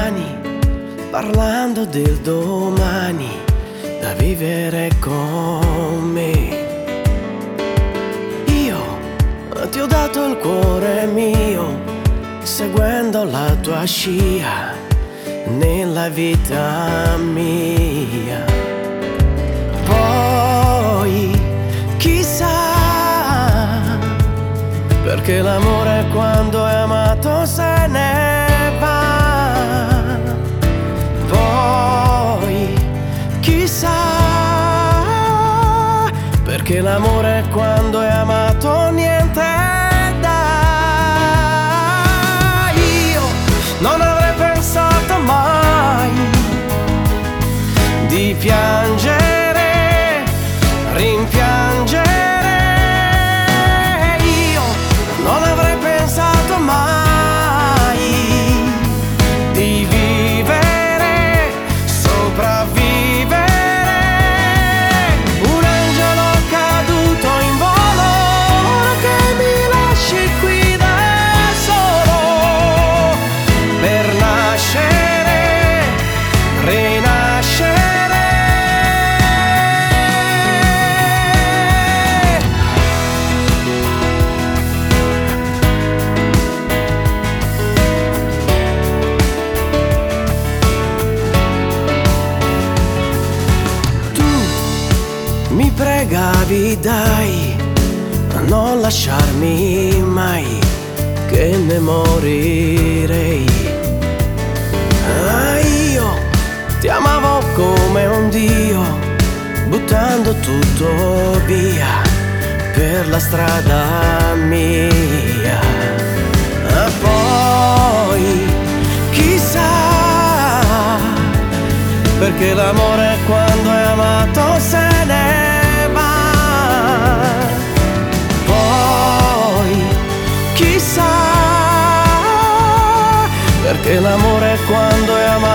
mani, parlando del domani da vivere con me. Io ti ho dato il cuore mio, seguendo la tua scia nella vita mia. Poi chissà, perché l'amore quando è amato se ne va. Poi chissà, perché l'amore quando è amato niente dà. Io non avrei pensato mai di piangere, rimpiangere. Io non avrei pensato mai di vivere, sopravvivere. Un angelo caduto in volo, che mi lasci qui da solo per nascere, rinascere. Mi pregavi dai, a non lasciarmi mai, che ne morirei. Io ti amavo come un dio, buttando tutto via per la strada mia. Poi chissà, perché l'amore quando è amato se ne va. Poi chissà, perché l'amore quando è amato